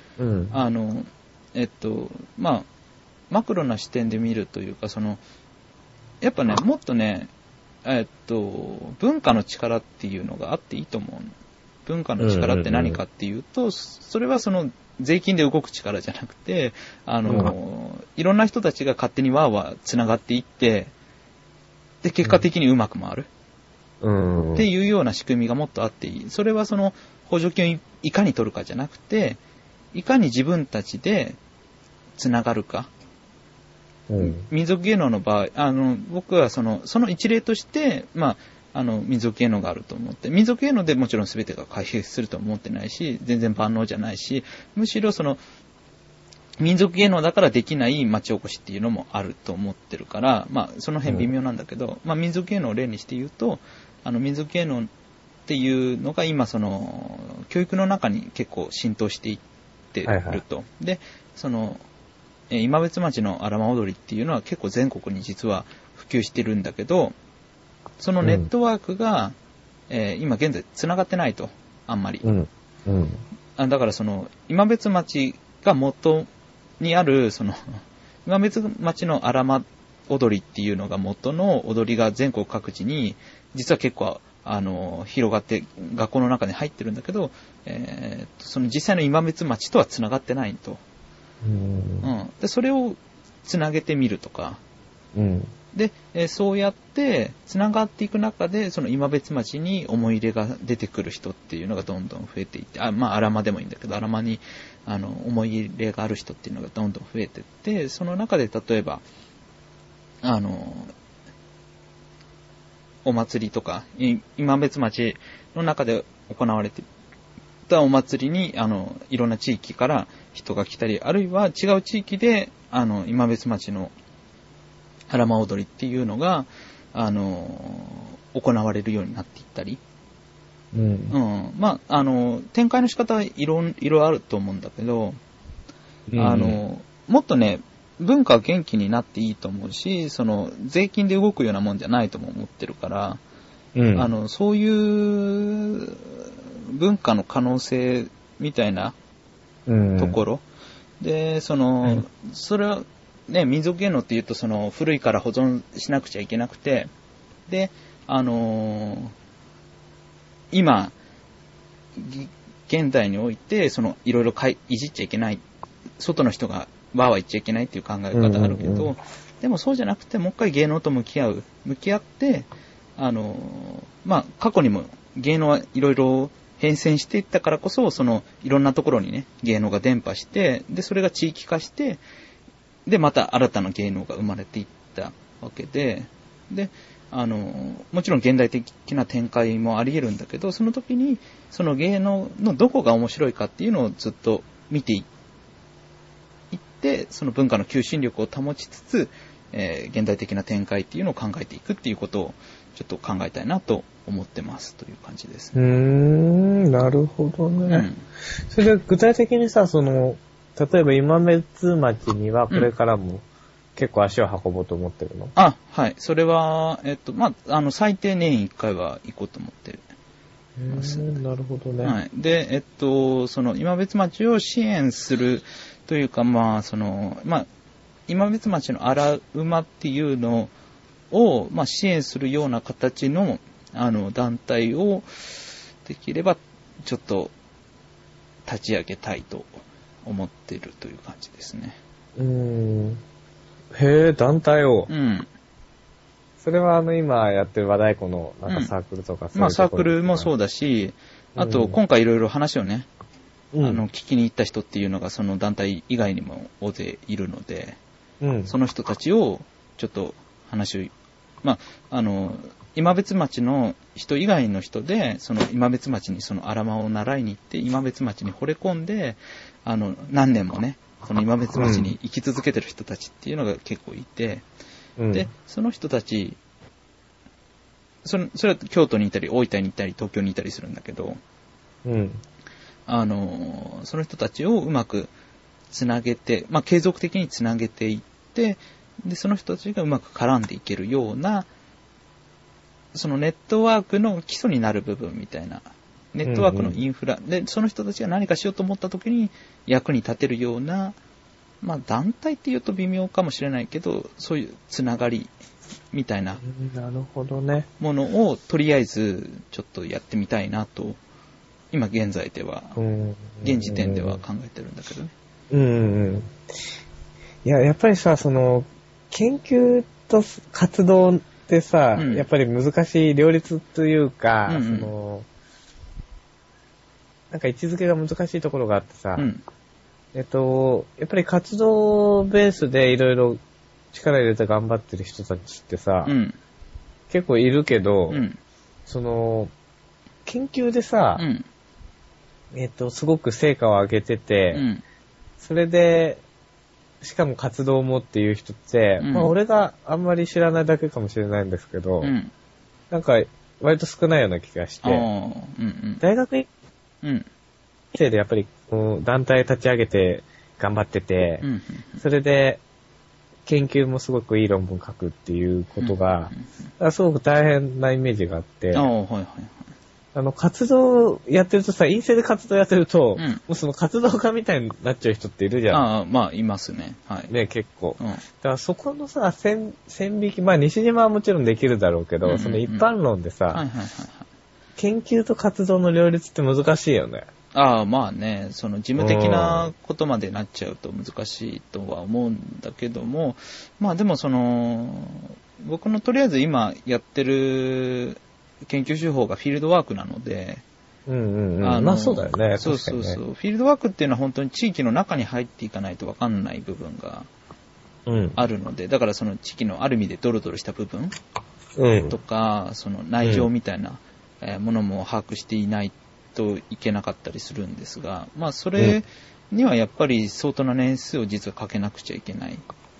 まあ、マクロな視点で見るというか、やっぱね、もっとね、文化の力っていうのがあっていいと思う。文化の力って何かっていうと、それは税金で動く力じゃなくて、いろんな人たちが勝手にわーわー繋がっていって、で、結果的にうまく回る。っていうような仕組みがもっとあっていい。それは補助金をいかに取るかじゃなくて、いかに自分たちで繋がるか。民族芸能の場合、僕はその一例として、まあ、民族芸能があると思って、民族芸能でもちろん全てが解決すると思ってないし、全然万能じゃないし、むしろ民族芸能だからできない町おこしっていうのもあると思ってるから、まあ、その辺微妙なんだけど、まあ、民族芸能を例にして言うと、民族芸能っていうのが今教育の中に結構浸透していってると。で、今別町の荒間踊りっていうのは結構全国に実は普及してるんだけど、そのネットワークが、今現在繋がってないと、あんまり。だから今別町が元にある、今別町の荒間踊りっていうのが元の踊りが全国各地に実は結構広がって学校の中に入ってるんだけど、その実際の今別町とは繋がってないと。で、それを繋げてみるとか。で、そうやって繋がっていく中で、その今別町に思い入れが出てくる人っていうのがどんどん増えていって、まあ、荒間でもいいんだけど、荒間に、思い入れがある人っていうのがどんどん増えていって、その中で例えば、お祭りとか、今別町の中で行われていたお祭りに、いろんな地域から人が来たり、あるいは違う地域で、今別町の荒間踊りっていうのが、行われるようになっていったり。まあ、展開の仕方はいろいろあると思うんだけど、もっとね、文化は元気になっていいと思うし、その、税金で動くようなもんじゃないとも思ってるから、そういう文化の可能性みたいなところ、で、それは、ね、民族芸能って言うと、その、古いから保存しなくちゃいけなくて、で、今、現代において、その、いろいろいじっちゃいけない、外の人がわーわー言っちゃいけないっていう考え方あるけど、でもそうじゃなくて、もう一回芸能と向き合って、まあ、過去にも芸能はいろいろ変遷していったからこそ、その、いろんなところにね、芸能が伝播して、で、それが地域化して、で、また新たな芸能が生まれていったわけで、で、もちろん現代的な展開もあり得るんだけど、その時に、その芸能のどこが面白いかっていうのをずっと見ていって、その文化の求心力を保ちつつ、現代的な展開っていうのを考えていくっていうことを、ちょっと考えたいなと思ってますという感じですね。 なるほどね。それで具体的にさ、その、例えば今別町にはこれからも結構足を運ぼうと思ってるの？ はい。それは、まあ、最低年1回は行こうと思ってます。 なるほどね。 はい。で、その今別町を支援するというか、まあ、その、まあ、今別町の荒馬っていうのを、まあ、支援するような形の、団体を、できれば、ちょっと、立ち上げたいと思っているという感じですね。 へえ、団体を。それは今やってる和太鼓のなんかサークルとかそういうところ、 まあサークルもそうだし、あと今回いろいろ話をね、聞きに行った人っていうのがその団体以外にも大勢いるので、その人たちをちょっと話を、まあ、今別町の人以外の人で、その今別町にその荒間を習いに行って、今別町に惚れ込んで、何年もね、その今別町に生き続けてる人たちっていうのが結構いて、で、その人たち、それは京都にいたり、大分にいたり、東京にいたりするんだけど、その人たちをうまくつなげて、まあ、継続的につなげていって、で、その人たちがうまく絡んでいけるような、そのネットワークの基礎になる部分みたいな、ネットワークのインフラ、で、その人たちが何かしようと思った時に役に立てるような、まあ団体って言うと微妙かもしれないけど、そういうつながりみたいなものをとりあえずちょっとやってみたいなと、今現在では、現時点では考えてるんだけどね。 いや、やっぱりさ、その、研究と活動ってさ、やっぱり難しい両立というか、その、なんか位置づけが難しいところがあってさ、やっぱり活動ベースでいろいろ力入れて頑張ってる人たちってさ、結構いるけど、その、研究でさ、すごく成果を上げてて、それで、しかも活動もっていう人って、まあ俺があんまり知らないだけかもしれないんですけど、なんか割と少ないような気がして、大学生でやっぱり団体立ち上げて頑張ってて、それで研究もすごくいい論文書くっていうことが、すごく大変なイメージがあって、活動やってるとさ、陰性で活動やってると、もうその活動家みたいになっちゃう人っているじゃん。 まあ、いますね。はい。 ね、結構。だからそこのさ、線引き、まあ西島はもちろんできるだろうけど、その一般論でさ、 研究と活動の両立って難しいよね。 まあね、その事務的なことまでなっちゃうと難しいとは思うんだけども、まあでも僕のとりあえず今やってる研究手法がフィールドワークなので、 まあそうだよね。 そうそうそう。フィールドワークっていうのは本当に地域の中に入っていかないと分かんない部分があるので、だからその地域のある意味でドロドロした部分とか、その内情みたいなものも把握していないといけなかったりするんですが、まあそれにはやっぱり相当な年数を実はかけなくちゃいけない。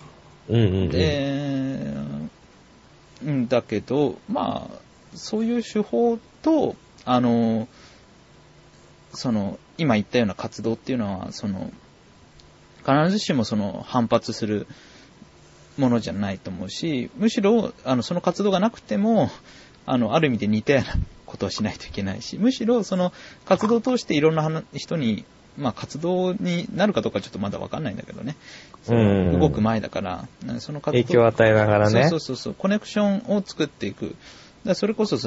だけど、まあそういう手法と、今言ったような活動っていうのは、必ずしも反発するものじゃないと思うし、むしろ、その活動がなくても、ある意味で似たようなことをしないといけないし、むしろその活動を通していろんな人に、まあ活動になるかどうかちょっとまだわかんないんだけどね。動く前だから、その活動影響を与えながらね。 そう、コネクションを作っていく。それこそ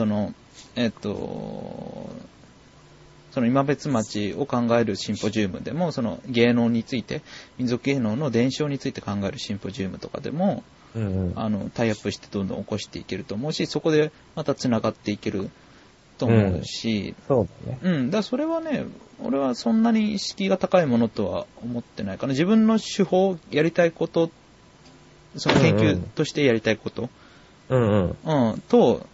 今別町を考えるシンポジウムでも、芸能について、民族芸能の伝承について考えるシンポジウムとかでも、タイアップしてどんどん起こしていけると思うし、そこでまた繋がっていけると思うし、 そうだね。 だからそれはね、俺はそんなに意識が高いものとは思ってないかな。自分の手法、やりたいこと、その研究としてやりたいこと、と、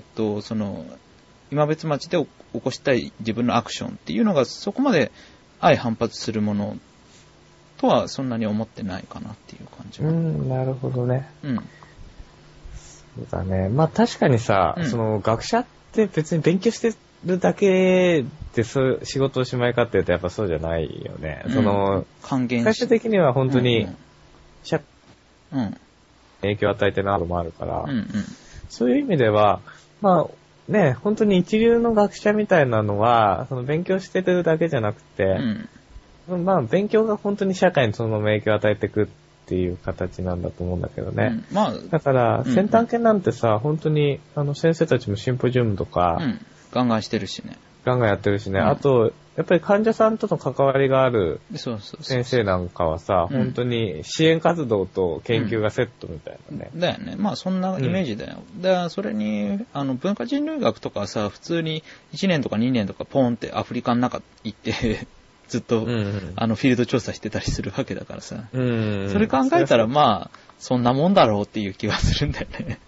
今別町で起こしたい自分のアクションっていうのがそこまで相反発するものとはそんなに思ってないかなっていう感じは。 なるほどね。そうだね。まあ確かにさ、学者って別に勉強してるだけで仕事おしまいかっていうとやっぱそうじゃないよね。最終的には本当に影響を与えてるなどもあるから、そういう意味では、まあね、本当に一流の学者みたいなのは、勉強してるだけじゃなくて、まあ勉強が本当に社会にそのまま影響を与えていくっていう形なんだと思うんだけどね。だから、先端研なんてさ、本当に先生たちもシンポジウムとか、 ガンガンしてるしね。 ガンガンやってるしね。あと、やっぱり患者さんとの関わりがある先生なんかはさ、本当に支援活動と研究がセットみたいなね。 だよね。まあそんなイメージだよ。だからそれに、文化人類学とかさ、普通に1年とか2年とかポーンってアフリカの中行ってずっと、フィールド調査してたりするわけだからさ。それ考えたらまあ、そんなもんだろうっていう気はするんだよね。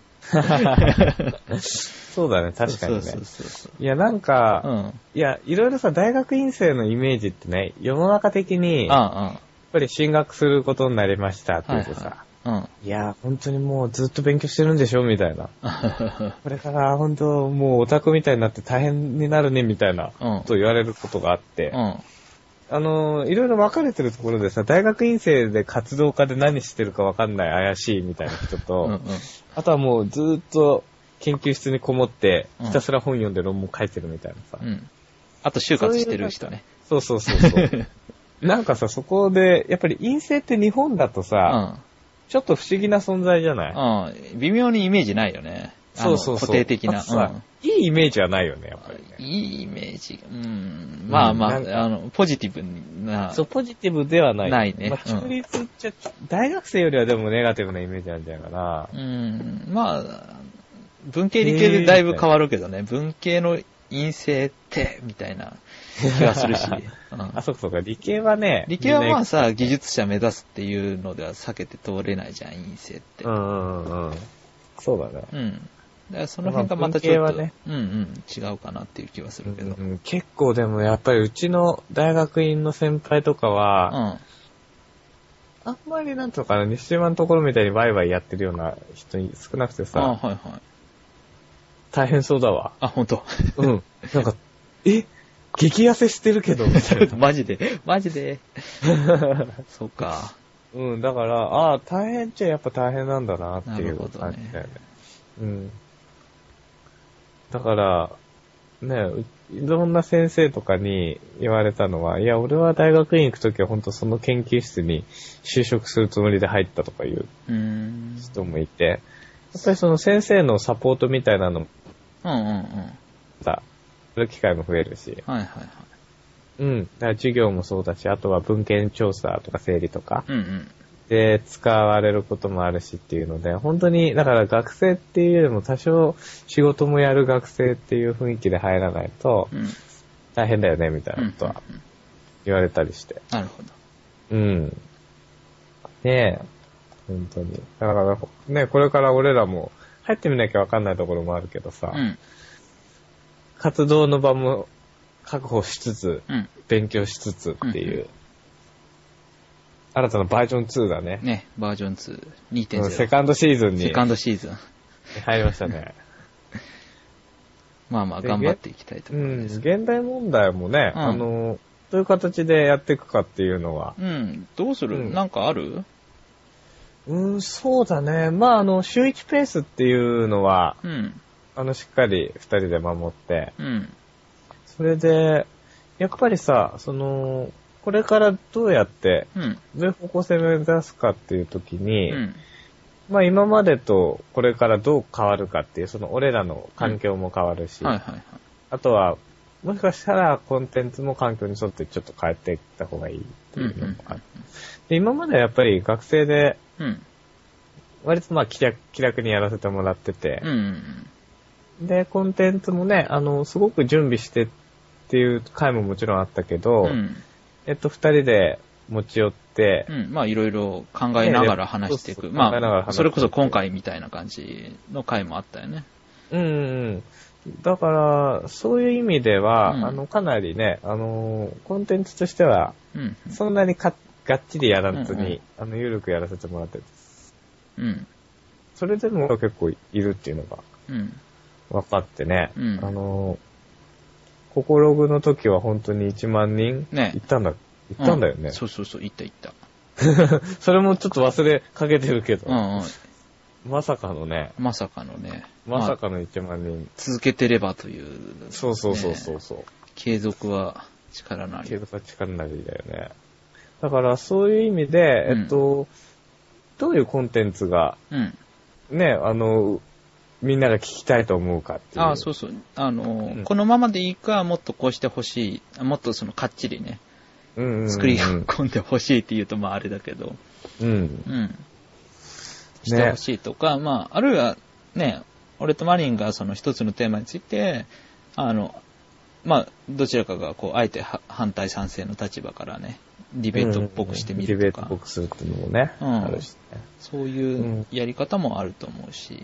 そうだね、確かにね。いや、なんか、いや、いろいろさ、大学院生のイメージってね、世の中的に、やっぱり進学することになりましたって言うとさ、いや、本当にもうずっと勉強してるんでしょみたいな。これから本当もうオタクみたいになって大変になるねみたいなと言われることがあって、いろいろ分かれてるところでさ、大学院生で活動家で何してるか分かんない怪しいみたいな人と、あとはもうずっと研究室にこもって、ひたすら本読んで論文書いてるみたいなさ。 あと就活してる人ね。 そう。なんかさ、そこで、やっぱり院生って日本だとさ、ちょっと不思議な存在じゃない？ 微妙にイメージないよね。 そう。 固定的な。 いいイメージはないよね、やっぱりね。 いいイメージ。まあ、ポジティブな。 そう、ポジティブではない。 ないね。 中立って大学生よりはでもネガティブなイメージなんじゃないかな。 まあ、文系理系でだいぶ変わるけどね。文系の院生って、みたいな気がするし。 そうか。理系はね。 理系はまあさ、技術者目指すっていうのでは避けて通れないじゃん、院生って。 そうだね。 だからその辺がまたちょっと、違うかなっていう気はするけど。 結構でもやっぱりうちの大学院の先輩とかは、あんまりなんとか西島のところみたいにワイワイやってるような人少なくてさ、大変そうだわ。 本当。 なんか、激痩せしてるけど、みたいな。 マジで。そうか。 だから、大変っちゃやっぱ大変なんだなっていう感じだよね。だから、ね、いろんな先生とかに言われたのは、いや、俺は大学院行くときは本当その研究室に就職するつもりで入ったとかいう人もいて、やっぱりその先生のサポートみたいなのも、 る機会も増えるし。 はいはいはい。 うん。だから授業もそうだし、あとは文献調査とか整理とか。 うんうん。 で、使われることもあるしっていうので、本当に、だから学生っていうよりも多少仕事もやる学生っていう雰囲気で入らないと、大変だよね、みたいなことは言われたりして。 なるほど。 うん。ねえ、本当に。だからね、これから俺らも入ってみなきゃわかんないところもあるけどさ、活動の場も確保しつつ、勉強しつつっていう、新たなバージョン2だね。 ね、バージョン2、2.0。 セカンドシーズンに。 セカンドシーズン。 入りましたね。 まあまあ、頑張っていきたいと思います。 現代問題もね、どういう形でやっていくかっていうのは。 どうする？なんかある？ そうだね。まあ、週1ペースっていうのは、しっかり2人で守って、それで、やっぱりさ、これからどうやって、どういう方向性を目指すかっていう時に、まあ今までとこれからどう変わるかっていう、俺らの環境も変わるし、あとは、もしかしたらコンテンツも環境に沿ってちょっと変えていった方がいいっていうのもある。で、今まではやっぱり学生で、割とまあ気楽にやらせてもらってて、で、コンテンツもね、すごく準備してっていう回ももちろんあったけど、二人で持ち寄って、 まあいろいろ考えながら話していく。まあ、それこそ今回みたいな感じの回もあったよね。 だから、そういう意味では、かなりね、コンテンツとしては、そんなにがっちりやらずに、ゆるくやらせてもらってる。それでも結構いるっていうのが、分かってね、ココログの時は本当に1万人行ったんだよね。 そう、行った。 それもちょっと忘れかけてるけど、まさかのね。 まさかの 1万人。 続けてればという。 そう。 継続は力なり。 継続は力なりだよね。だからそういう意味で、どういうコンテンツが、ね、みんなが聞きたいと思うかっていう。 そう。このままでいいか、もっとこうしてほしい。もっとかっちりね。作り込んでほしいって言うとまああれだけど。してほしいとか、まあ、あるいはね、俺とマリンがその一つのテーマについて、まあ、どちらかがあえて反対賛成の立場からね、ディベートっぽくしてみるとか。 ディベートっぽくするっていうのもね、あるしね。 そういうやり方もあると思うし。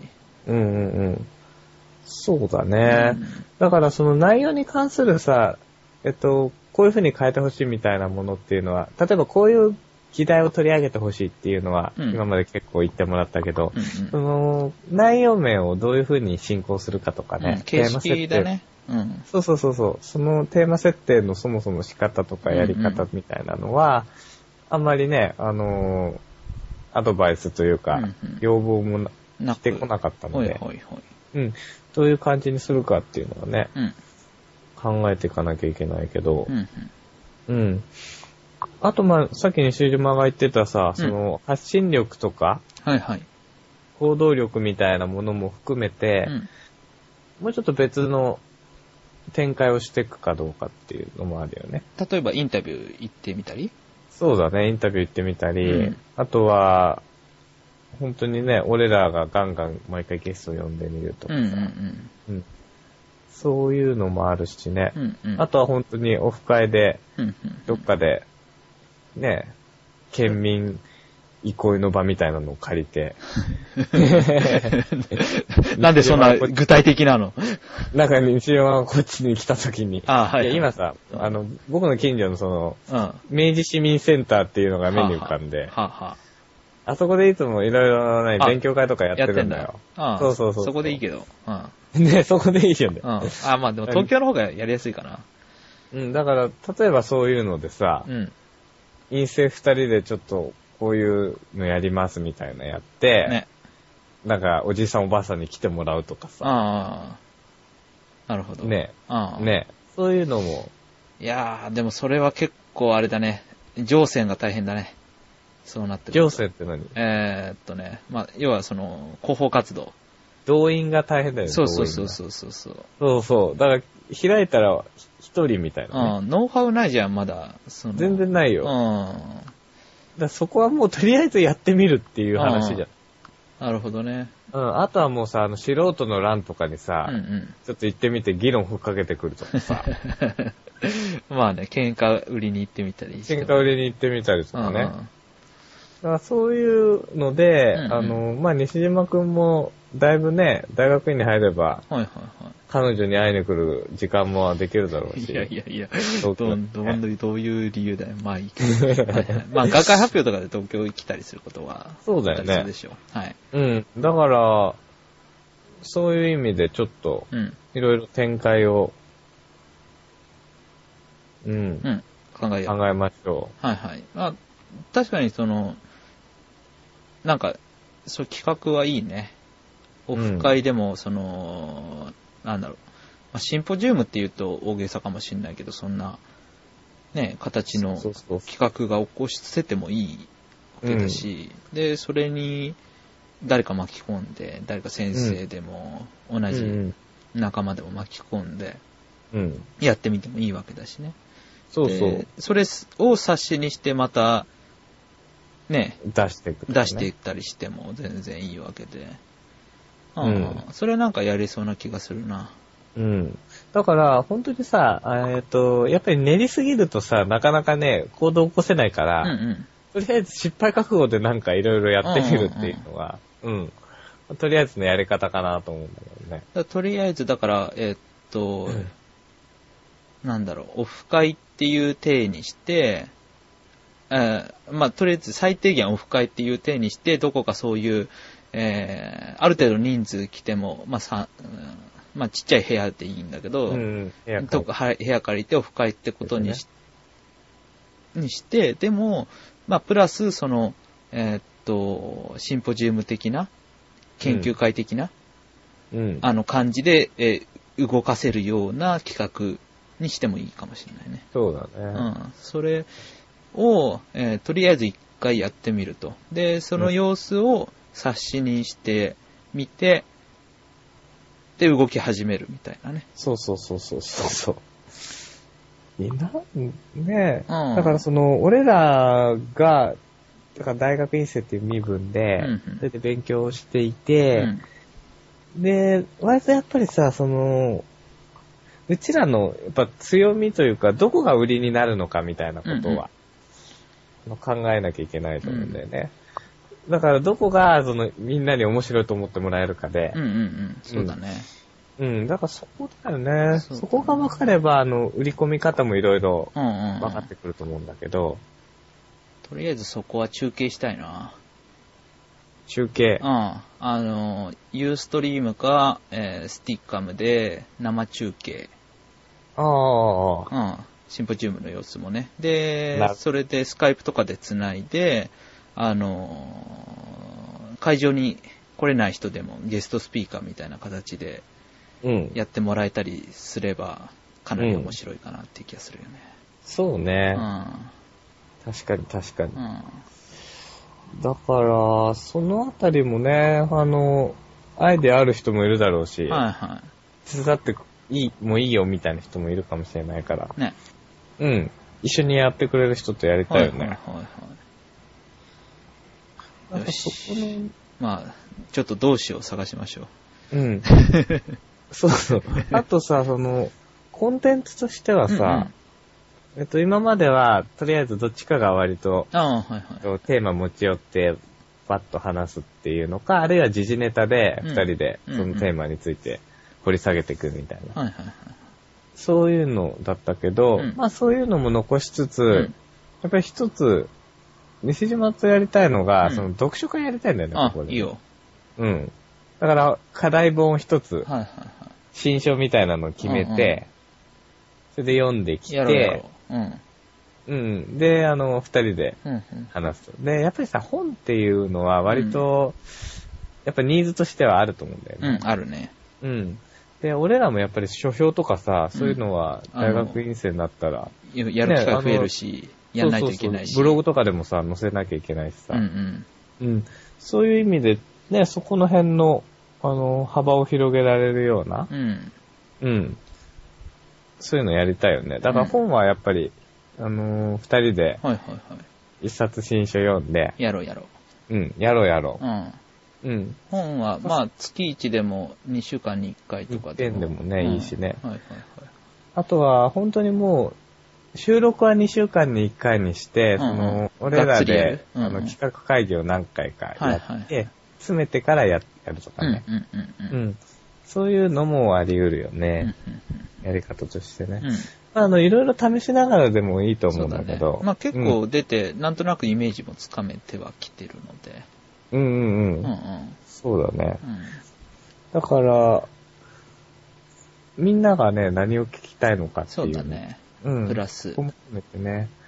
そうだね。だからその内容に関するさ、こういう風に変えてほしいみたいなものっていうのは、例えばこういう議題を取り上げてほしいっていうのは、今まで結構言ってもらったけど、その内容面をどういう風に進行するかとかね、 形式だね。 そう。そのテーマ設定のそもそも仕方とかやり方みたいなのは、あんまりね、アドバイスというか、要望もしてこなかったので、どういう感じにするかっていうのはね、考えていかなきゃいけないけど、あとまあ、さっき西島が言ってたさ、その発信力とか、行動力みたいなものも含めて、もうちょっと別の展開をしていくかどうかっていうのもあるよね。 例えばインタビュー行ってみたり？ そうだね、インタビュー行ってみたり、あとは、本当にね、俺らがガンガン毎回ゲストを呼んでみるとかさ、そういうのもあるしね。あとは本当にオフ会で、どっかで、ね、県民憩いの場みたいなのを借りて。 なんでそんな具体的なの？ なんか西山がこっちに来た時に。今さ、僕の近所の明治市民センターっていうのが目に浮かんで。あそこでいつもいろいろな勉強会とかやってるんだよ。そう。 そこでいいけど。 ね、そこでいいよね。 まあでも東京の方がやりやすいかな。 だから、例えばそういうのでさ、陰性二人でちょっとこういうのやりますみたいなやって、なんかおじさんおばあさんに来てもらうとかさ。 なるほど。 ね。そういうのも。 いやー、でもそれは結構あれだね。情勢が大変だね。そうなってくると。 情勢って何？ まあ、要はその、広報活動。 動員が大変だよね。 そうそうそうそう。 そうそう。だから、開いたら一人みたいな、ね。 ノウハウないじゃん、まだ。 全然ないよ。だからそこはもうとりあえずやってみるっていう話じゃん。 なるほどね。 あとはもうさ、素人の欄とかにさ、ちょっと行ってみて議論ふっかけてくるとかさ。 まあね、喧嘩売りに行ってみたりして。 喧嘩売りに行ってみたりとかね。だからそういうので、まあ、西島くんも、だいぶね、大学院に入れば、彼女に会いに来る時間もできるだろうし。 いや、どういう理由だよ。まあいいけど。まあ、学会発表とかで東京に来たりすることは、 そうだよね。 でしょう。はい。 だから、そういう意味でちょっと、いろいろ展開を、 考えましょう。はいはい。まあ、確かになんか、そういう企画はいいね。オフ会でも、なんだろう。まあ、シンポジウムって言うと大げさかもしれないけど、そんな、ね、形の企画が起こせてもいいわけだし、で、それに誰か巻き込んで、誰か先生でも、同じ仲間でも巻き込んで、やってみてもいいわけだしね。 そうそう。 それを冊子にしてまた、ね、 出していったりしても全然いいわけで。それなんかやりそうな気がするな。 だから、本当にさ、やっぱり練りすぎるとさ、なかなかね、行動起こせないから、とりあえず失敗覚悟でなんかいろいろやってみるっていうのは、とりあえずのやり方かなと思うんだけどね。 とりあえず、だから、なんだろう、オフ会っていう体にして、まあ、とりあえず最低限オフ会っていう体にして、どこかそういう、ある程度人数来ても、まあ、ちっちゃい部屋でいいんだけど、部屋借りてオフ会ってことにして、でも、まあ、プラス、シンポジウム的な、研究会的な、感じで、動かせるような企画にしてもいいかもしれないね。 そうだね。 それを、とりあえず一回やってみると。で、その様子を冊子にしてみて、で、動き始めるみたいなね。 そう。いいな、ねえ。だから俺らが、だから大学院生っていう身分で、それで勉強していて、で、割とやっぱりさ、うちらのやっぱ強みというか、どこが売りになるのかみたいなことは、考えなきゃいけないと思うんだよね。だからどこが、みんなに面白いと思ってもらえるかで。 そうだね。 だからそこだよね。そこが分かれば、売り込み方もいろいろ分かってくると思うんだけど。 とりあえずそこは中継したいな。 中継。 ユーストリームか、スティッカムで生中継。シンポジウムの様子もね。で、それでスカイプとかでつないで、会場に来れない人でもゲストスピーカーみたいな形でやってもらえたりすれば、かなり面白いかなっていう気がするよね。 そうね。確かに。だから、そのあたりもね、アイデアある人もいるだろうし、手伝っていいよみたいな人もいるかもしれないから。 ね。 一緒にやってくれる人とやりたいよね。 よし。まあ、ちょっと同志を探しましょう。そう。あとさ、コンテンツとしてはさ、今までは、とりあえずどっちかが割と、テーマ持ち寄って、バッと話すっていうのか、あるいは時事ネタで、二人で、そのテーマについて掘り下げていくみたいな。そういうのだったけど、まあそういうのも残しつつ、やっぱり一つ、西島とやりたいのが、読書会やりたいんだよね、ここで。 いいよ。 だから、課題本を一つ、新書みたいなのを決めて、それで読んできて、で、二人で話すと。で、やっぱりさ、本っていうのは割と、やっぱニーズとしてはあると思うんだよね。 あるね。 で、俺らもやっぱり書評とかさ、そういうのは大学院生になったら、 やる機会増えるし、やんないといけないし。 ブログとかでも載せなきゃいけないしさ。そういう意味で、ね、そこの辺の、 幅を広げられるような、 うん。 うん。そういうのやりたいよね。だから本はやっぱり、二人で、 はいはいはい。 一冊新書読んで、 やろうやろうん、やろうやろう。うん。 う。うん。 本は、まあ、月1でも2週間に1回とか一遍でもね、いいしね。 はいはいはい。 あとは、本当にもう、収録は2週間に1回にして、俺らで、企画会議を何回かやって、詰めてからやるとかね。うん。そういうのもあり得るよね。やり方としてね。いろいろ試しながらでもいいと思うんだけど。 まあ結構出て、なんとなくイメージもつかめてはきてるので。 そうだね。だから、みんながね、何を聞きたいのかっていう。 そうだね。プラス。 含めてね。